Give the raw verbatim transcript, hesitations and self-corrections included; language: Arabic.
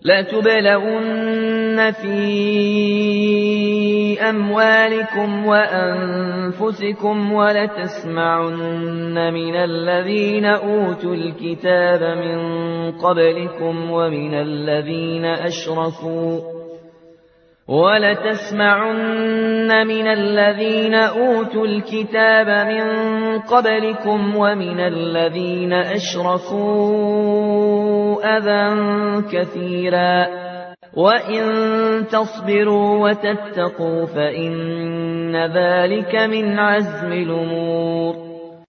لَتُبْلَوُنَّ فِي أَمْوَالِكُمْ وَأَنفُسِكُمْ وَلَتَسْمَعُنَّ مِنَ الَّذِينَ أُوتُوا الْكِتَابَ مِن قَبْلِكُمْ وَمِنَ الَّذِينَ أَشْرَكُوا وَلَتَسْمَعُنَّ مِنَ الَّذِينَ أُوتُوا الْكِتَابَ مِن قَبْلِكُمْ وَمِنَ الَّذِينَ أَشْرَكُوا أَذًى كَثِيرًا وَإِن تَصْبِرُوا وَتَتَّقُوا فَإِنَّ ذَلِكَ مِنْ عَزْمِ الْأُمُورِ